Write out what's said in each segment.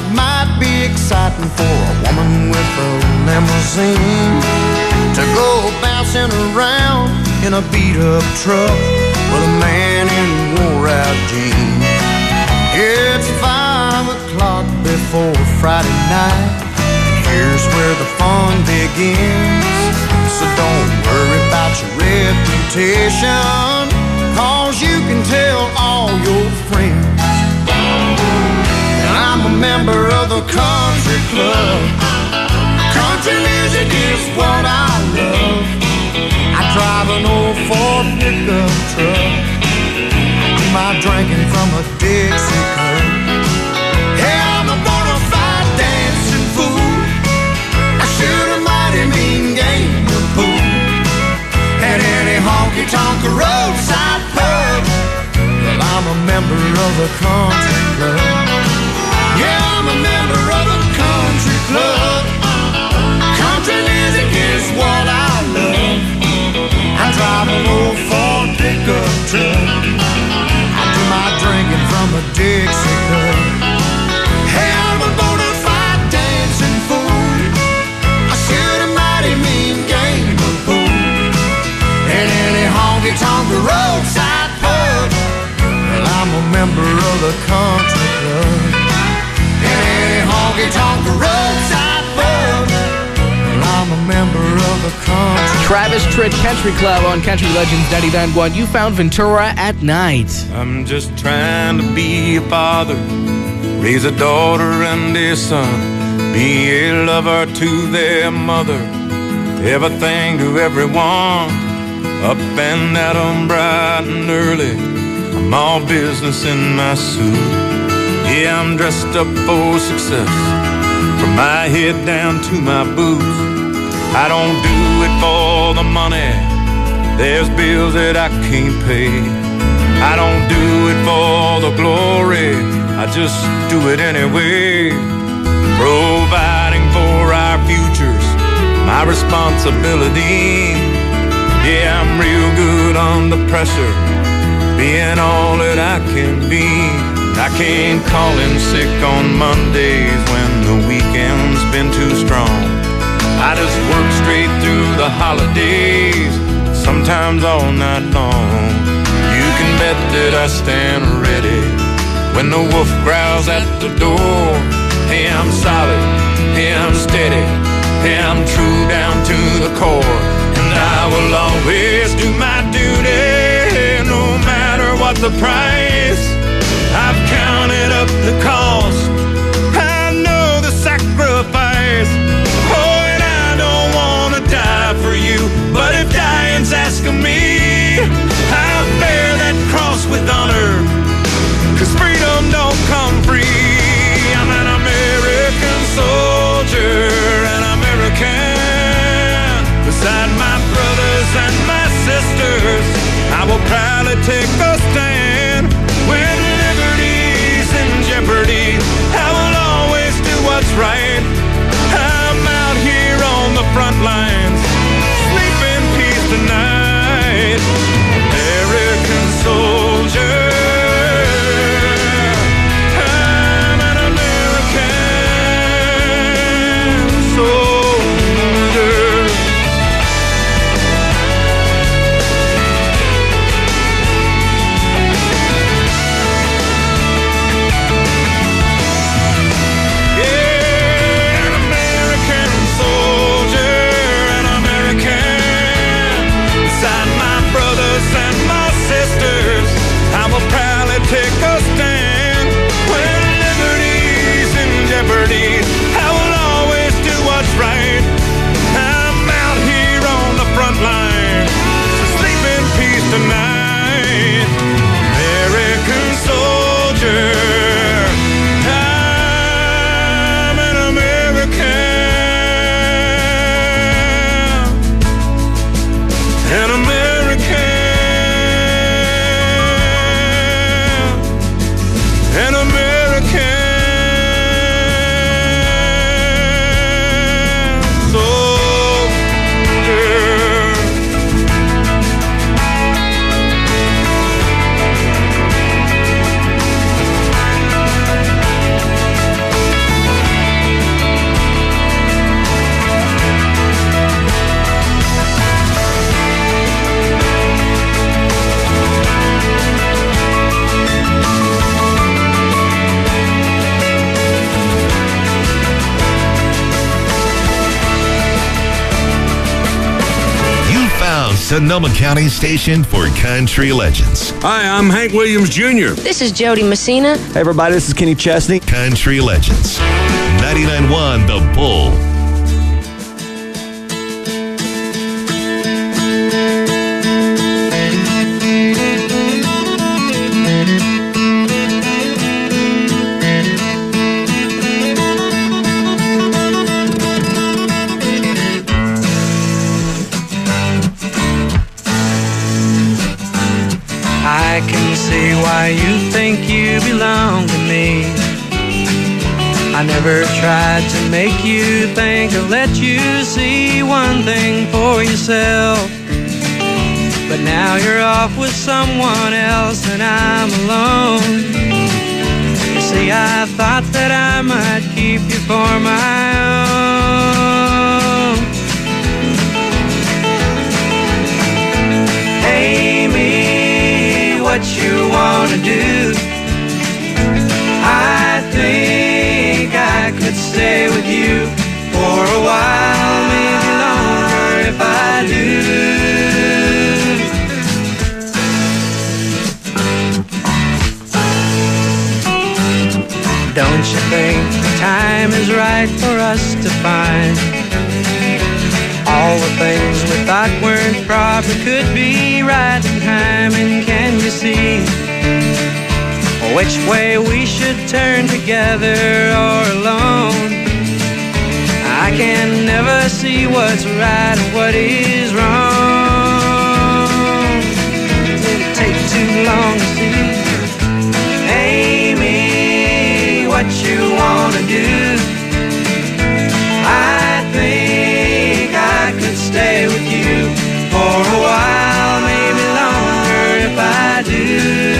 it might be exciting for a woman with a limousine to go bouncing around in a beat-up truck with a man in wore-out jeans. It's 5 o'clock before Friday night, and here's where the fun begins. So don't worry about your reputation, 'cause you can tell all your friends. And I'm a member of the country club. Country music is what I love. I drive an old Ford pickup truck. I do my drinking from a Dixie cup. Yeah, I'm a bona fide dancing fool. I shoot a mighty mean game of pool at any honky-tonk roadside pub. Well, I'm a member of the country club. Yeah, I'm a member of the country club. Country music is what I love. I drive an old Ford pickup truck. I do my drinking from a Dixie cup. Hey, I'm a bona fide dancing fool. I shoot a mighty mean game of pool at any honky-tonk roadside pub. Well, I'm a member of the country club. At any honky-tonk roadside pub. Well, I'm a member of the country. Travis Tritt Country Club on Country Legends 99.1. You found Ventura at night. I'm just trying to be a father, raise a daughter and a son, be a lover to their mother, everything to everyone, up and at 'em bright and early. I'm all business in my suit. Yeah, I'm dressed up for success, from my head down to my boots. I don't do it for the money, there's bills that I can't pay. I don't do it for the glory, I just do it anyway. Providing for our futures, my responsibility. Yeah, I'm real good under pressure, being all that I can be. I can't call in sick on Mondays when the weekend's been too strong. I just work straight through the holidays, sometimes all night long. You can bet that I stand ready when the wolf growls at the door. Hey, I'm solid, hey, I'm steady, hey, I'm true down to the core. And I will always do my duty, no matter what the price. I've counted up the cost, I know the sacrifice. Oh, and I don't want to die for you, but if dying's asking me, I'll bear that cross with honor, 'cause freedom don't come free. I'm an American soldier, an American. Beside my brothers and my sisters, I will proudly take a stand. When liberty's in jeopardy, I will always do what's right. I'm out here on the front lines, sleep in peace tonight. American soldier, I'm an American soldier. Take a stand when liberty's in jeopardy. I will always do what's right. I'm out here on the front line, so sleep in peace tonight. American soldier, I'm an American, an American. An American soldier. Sonoma County station for country legends. Hi, I'm Hank Williams Jr. This is Jody Messina. Hey, everybody, this is Kenny Chesney. Country legends. 99.1 The Bull. I can see why you think you belong to me. I never tried to make you think or let you see one thing for yourself. But now you're off with someone else and I'm alone. You see, I thought that I might keep you for my own. Hey, me, what you wanna do? I think I could stay with you for a while, maybe longer if I do. Don't you think the time is right for us to find all the things we thought weren't proper could be right in time? And can you see which way we should turn, together or alone? I can never see what's right and what is wrong. Did it take too long to see? Amy, what you wanna do? I think I could stay with you for a while, maybe longer if I do.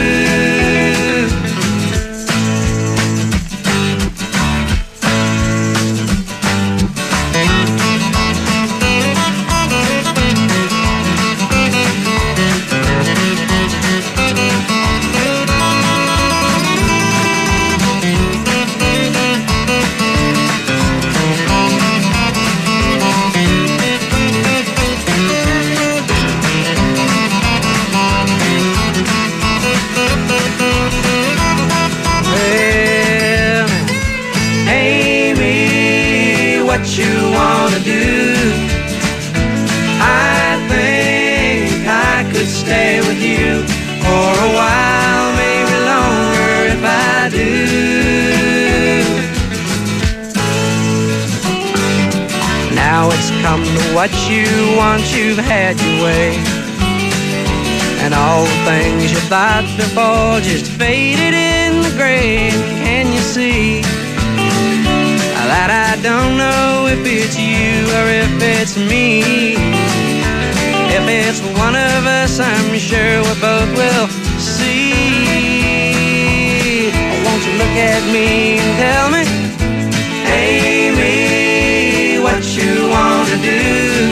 What you wanna do? I think I could stay with you for a while, maybe longer if I do. Now it's come to what you want, you've had your way, and all the things you thought before just faded in the grave. Can you see that I don't know if it's you or if it's me? If it's one of us, I'm sure we both will see. Won't you look at me and tell me, Amy, what you wanna do?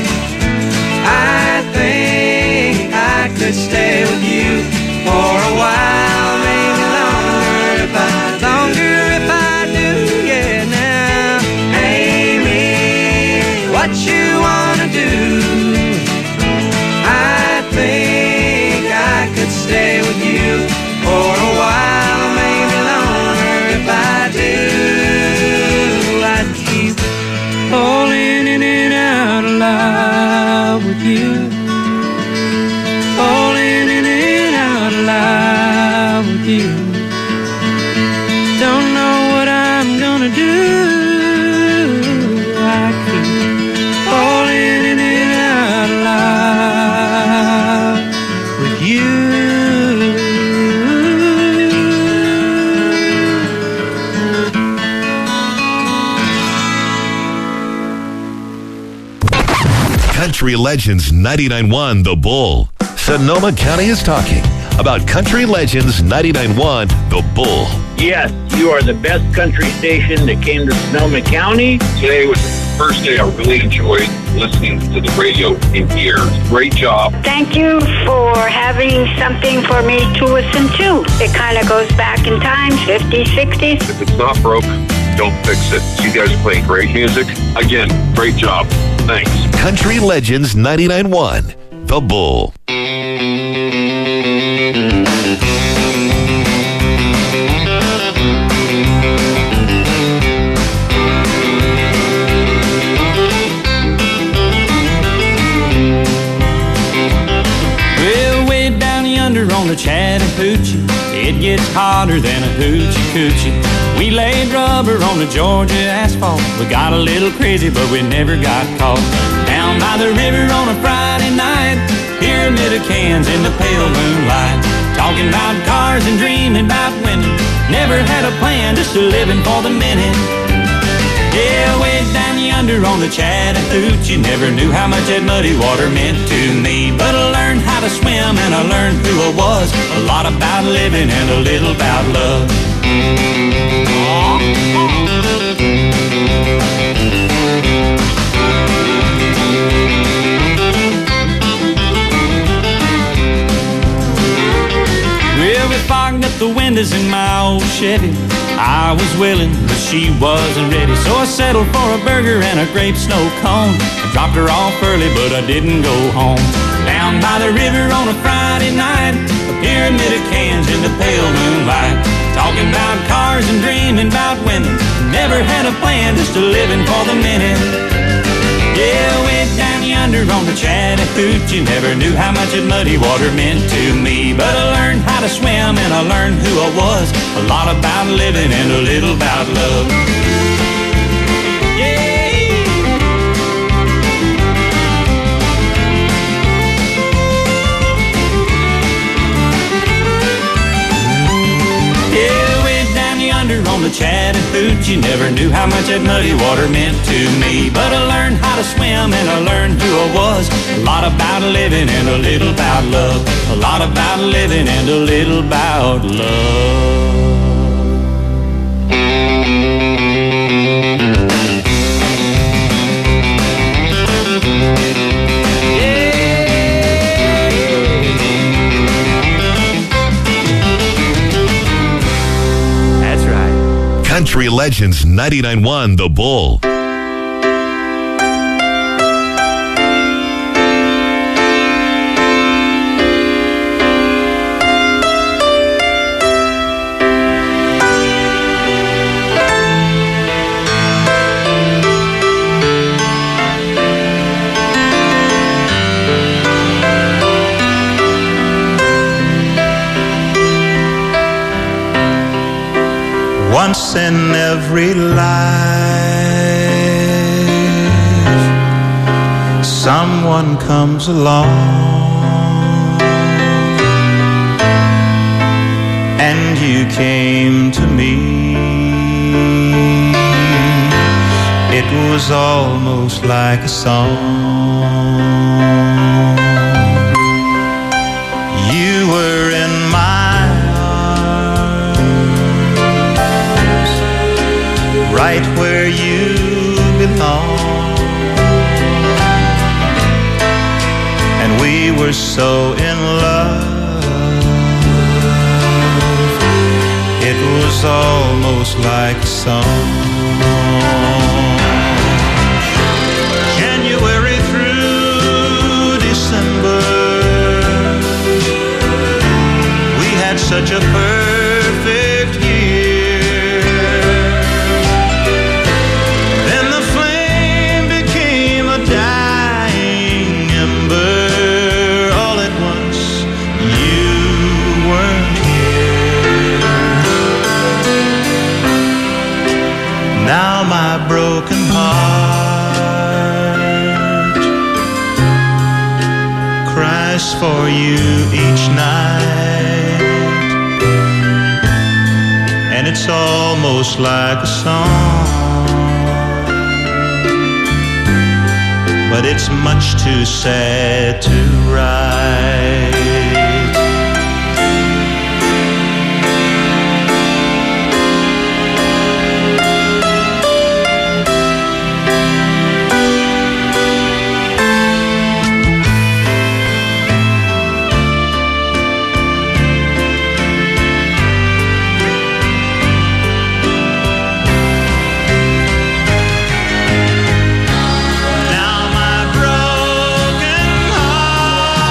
I think I could stay with you for a while, maybe longer if I do, yeah. Now, Amy, what you wanna do? I think I could stay with you for a while, maybe longer if I do. I'd keep falling in and out of love with you, falling in and out of love with you. Don't know what I'm gonna do. I keep falling in and out of love with you. Country Legends 99.1 The Bull. Sonoma County is talking about Country Legends 99.1 The Bull. Yes, you are the best country station that came to Sonoma County. Today was the first day I really enjoyed listening to the radio in here. Great job. Thank you for having something for me to listen to. It kind of goes back in time, 50s, 60s. If it's not broke, don't fix it. You guys are playing great music. Again, great job. Thanks. Country Legends 99.1 The Bull. On the Chattahoochee, it gets hotter than a hoochie coochie. We laid rubber on the Georgia asphalt. We got a little crazy, but we never got caught. Down by the river on a Friday night, pyramid of cans in the pale moonlight. Talking about cars and dreaming about women. Never had a plan, just a living for the minute. Yeah, way down yonder on the Chattahoochee, never knew how much that muddy water meant to me. But I learned how to swim and I learned who I was. A lot about living and a little about love. Well, we fogged up the windows in my old Chevy. I was willing, but she wasn't ready. So I settled for a burger and a grape snow cone. I dropped her off early, but I didn't go home. Down by the river on a Friday night, a pyramid of cans in the pale moonlight. Talking about cars and dreaming about women. Never had a plan, just a living for the minute. Yeah, way down yonder on the Chattahoochee, never knew how much that muddy water meant to me. But I learned how to swim and I learned who I was. A lot about living and a little about love. On the Chattahoochee, never knew how much that muddy water meant to me. But I learned how to swim and I learned who I was. A lot about living and a little about love. A lot about living and a little about love. Country Legends 99.1 The Bull. Once in every life, someone comes along, and you came to me. It was almost like a song. You were in my right where you belong, and we were so in love. It was almost like a song. January through December, we had such a perfect year. Now my broken heart cries for you each night, and it's almost like a song, but it's much too sad to write. Now my broken heart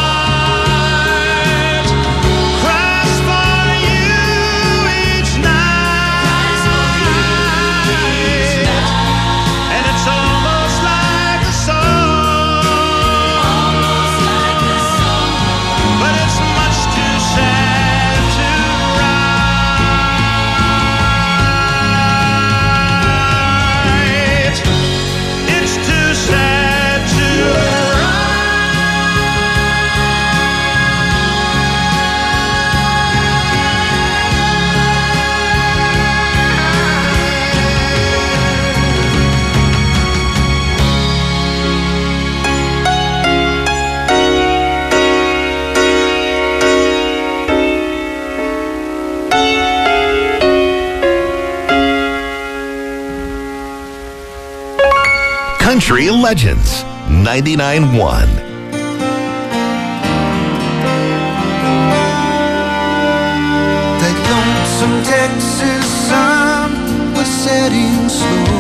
Country Legends 99.1. That lonesome Texas sun was setting slow,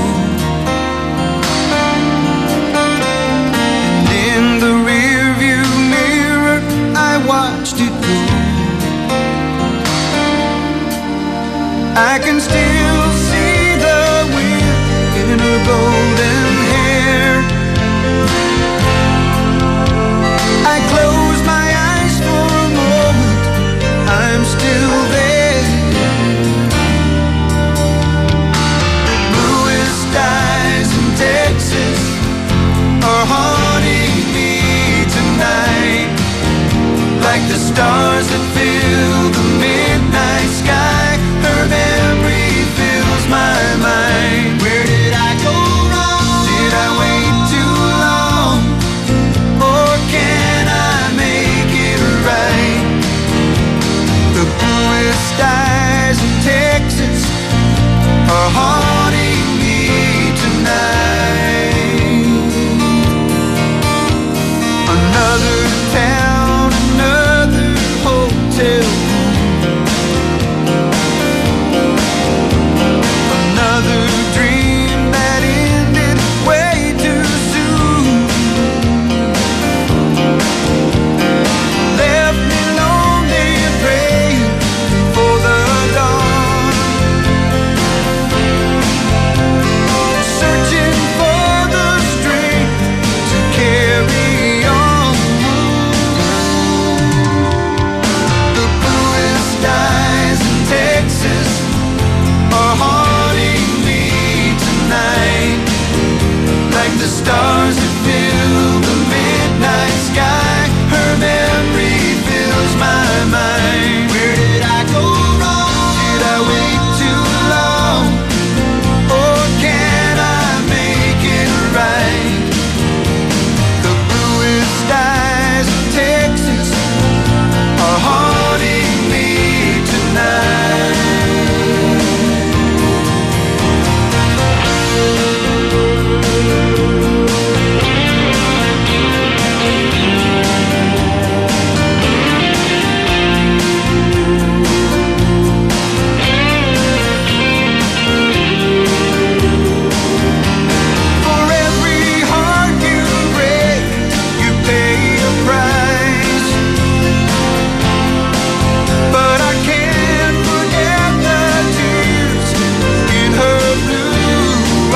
and in the rearview mirror I watched it go. I can still see the wind in her golden hair. I close my eyes for a moment, I'm still there. Bluest eyes in Texas are haunting me tonight, like the stars that fill the midnight sky. Her memory fills my mind. Where did I go wrong? Did I wait too long? Or can I make it right? The bluest eyes in Texas are haunting me tonight. Another town, another hotel, another dream that ended way too soon. Left me lonely and praying for the dawn, searching for the strength to carry on. The bluest eyes in Texas are haunting me tonight, like the stars that fill the midnight sky. Her memory fills my mind. Where did I go wrong? Did I wait too long? Or can I make it right? The bluest eyes of Texas are haunting me tonight. For every heart you break, you pay a price. But I can't forget the tears in her blue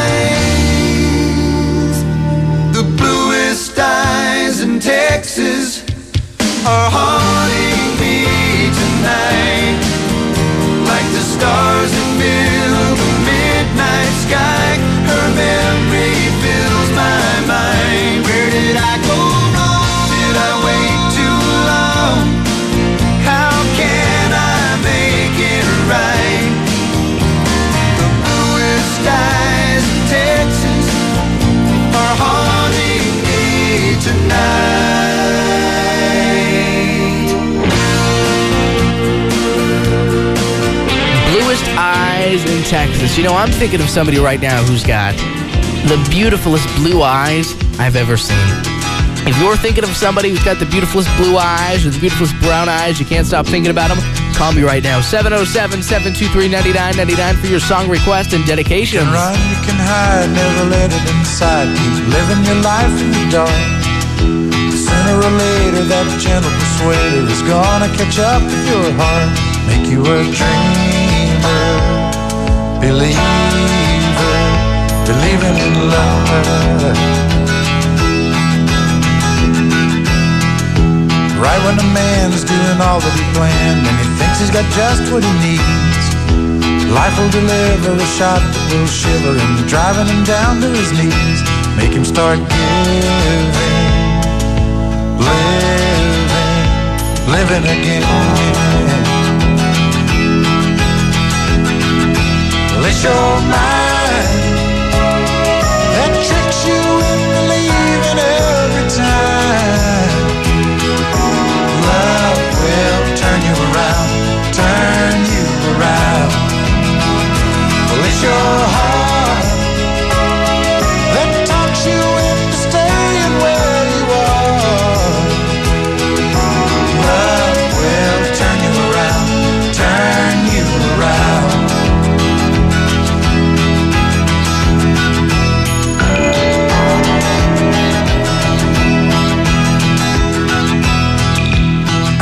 eyes. The bluest eyes in Texas are haunting me tonight, like the stars that fill the midnight sky. Her memory fills my mind. Where did I go wrong? Did I wait too long? How can I make it right? The bluest eyes in Texas are haunting me tonight. Bluest eyes in Texas. You know, I'm thinking of somebody right now who's got the beautifulest blue eyes I've ever seen. If you're thinking of somebody who's got the beautifulest blue eyes or the beautifulest brown eyes, you can't stop thinking about them, call me right now. 707-723-9999 for your song request and dedications. You can run, you can hide, never let it inside. Keep living your life in the dark. Sooner or later that gentle persuader is gonna catch up with your heart. Make you a dreamer, believer, believing in love. Right when a man's doing all that he planned and he thinks he's got just what he needs, life will deliver a shot that will shiver him, driving him down to his knees. Make him start giving, living again. Well, it's your mind that tricks you into believing every time. Love will turn you around, turn you around. Well, it's your heart that talks you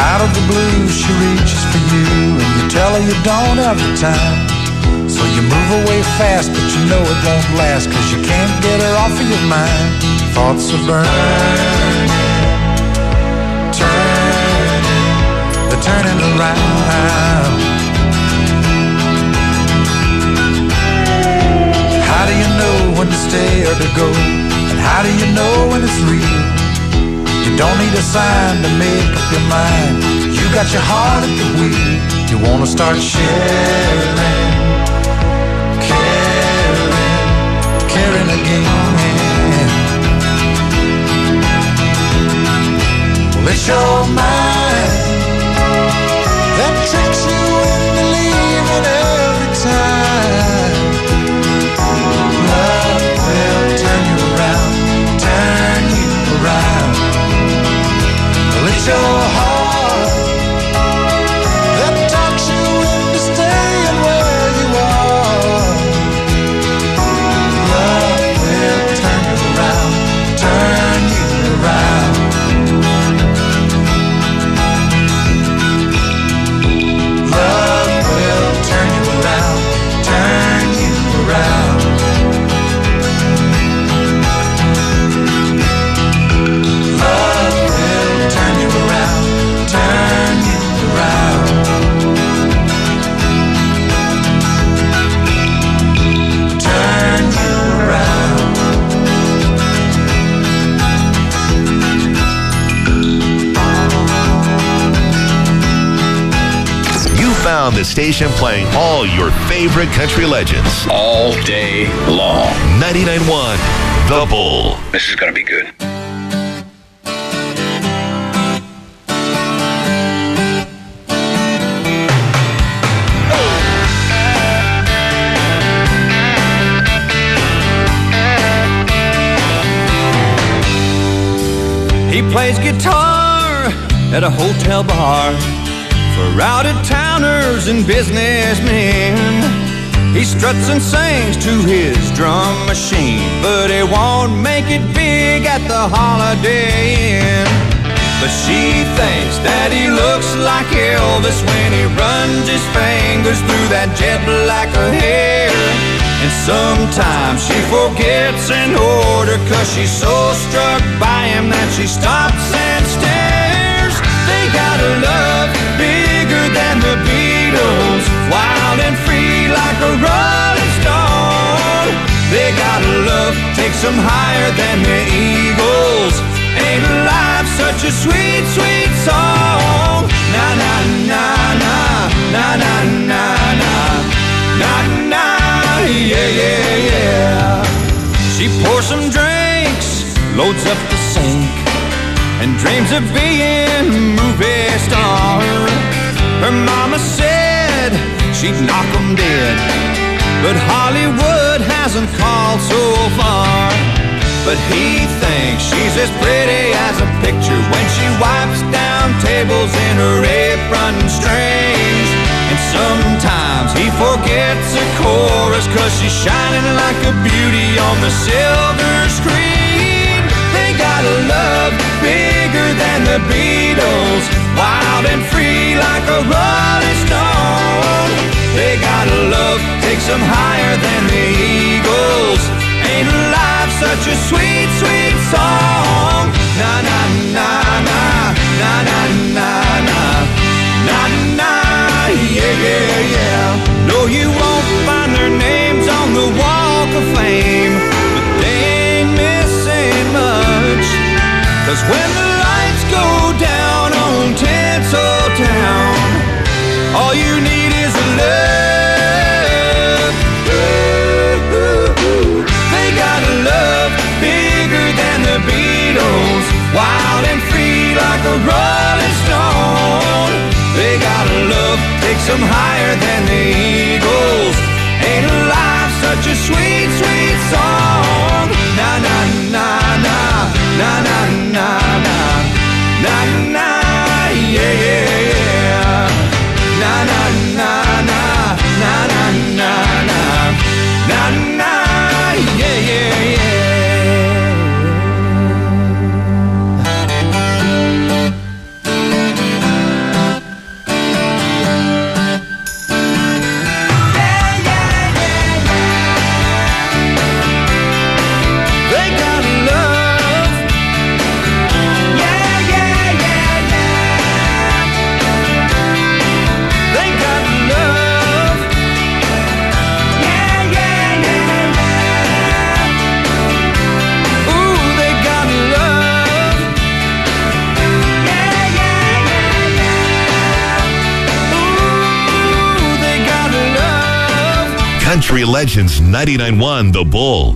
Out of the blue she reaches for you, and you tell her you don't have the time. So you move away fast, but you know it won't last, 'cause you can't get her off of your mind. Thoughts are burning, turning, they're turning around. How do you know when to stay or to go? And how do you know when it's real? You don't need a sign to make up your mind. You got your heart at the wheel. You wanna start sharing, caring again. Well, it's your mind that tricks you into leaving every time. Love will turn you around, turn you around. Well, it's your heart that talks you into staying where you are. Love will turn you around, turn you around. Love will turn you around, turn you around. Love will turn you around, turn you around. Turn you around. You found the station playing all your favorite country legends all day long. 99.1 The Bull. This is going to be good. He plays guitar at a hotel bar for out-of-towners and businessmen. He struts and sings to his drum machine, but he won't make it big at the Holiday Inn. But she thinks that he looks like Elvis when he runs his fingers through that jet black hair. And sometimes she forgets an order 'cause she's so struck by him that she stops and stares. They got a love bigger than the Beatles, wild and free like a rolling stone. They got a love takes them higher than the Eagles. Ain't life such a sweet, sweet song? Na na na na na na na na na na. Yeah, yeah, yeah. She pours some drinks, loads up the sink, and dreams of being a movie star. Her mama said she'd knock 'em dead, but Hollywood hasn't called so far. But he thinks she's as pretty as a picture when she wipes down tables in her apron strings. And sometimes he forgets a chorus 'cause she's shining like a beauty on the silver screen. They got a love bigger than the Beatles, wild and free like a rolling stone. They got a love takes them higher than the Eagles. Ain't life such a sweet, sweet song? Na na na na na na na na na na. Yeah, yeah, yeah. No, you won't find their names on the Walk of Fame, but they ain't missing much. 'Cause when the lights go down on Tinsel Town, all you need is a love. Ooh, ooh, ooh. They got a love bigger than the Beatles, wild and free like a rolling stone. They got a love takes them higher than the Eagles. Ain't life such a sweet, sweet song? Na na na na na na na na na na. Yeah, yeah, yeah. Na na na na na na na na na na. Yeah, yeah, yeah. Country Legends 99.1 The Bull.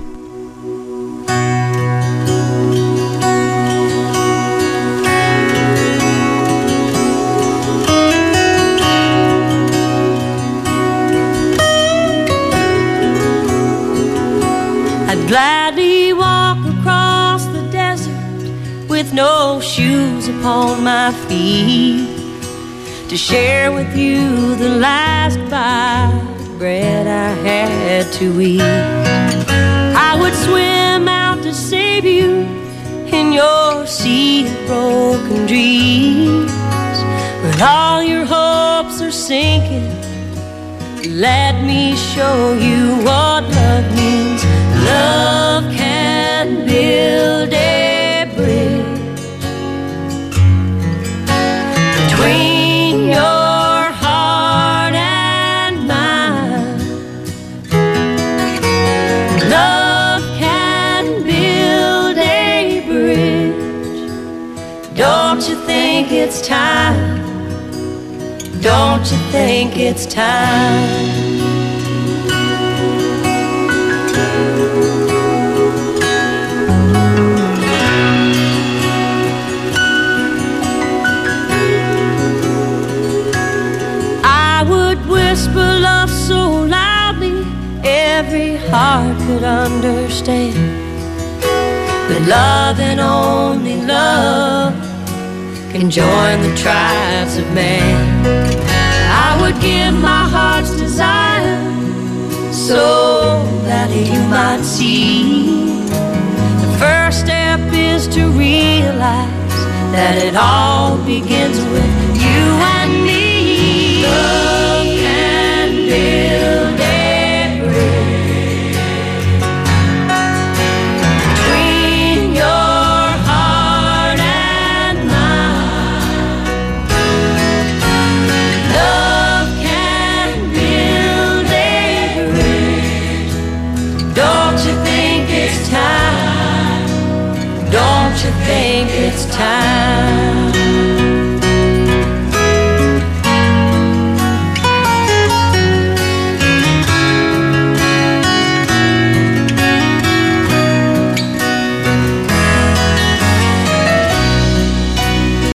I'd gladly walk across the desert with no shoes upon my feet to share with you the last bite of bread I had to eat. I would swim out to save you in your sea of broken dreams. When all your hopes are sinking, let me show you what love means. Love can build a bridge between your heart and mine. Love can build a bridge. Don't you think it's time? Don't you think it's time? Whisper love so loudly every heart could understand. But love and only love can join the tribes of man. I would give my heart's desire so that you might see. The first step is to realize that it all begins with you and me. Love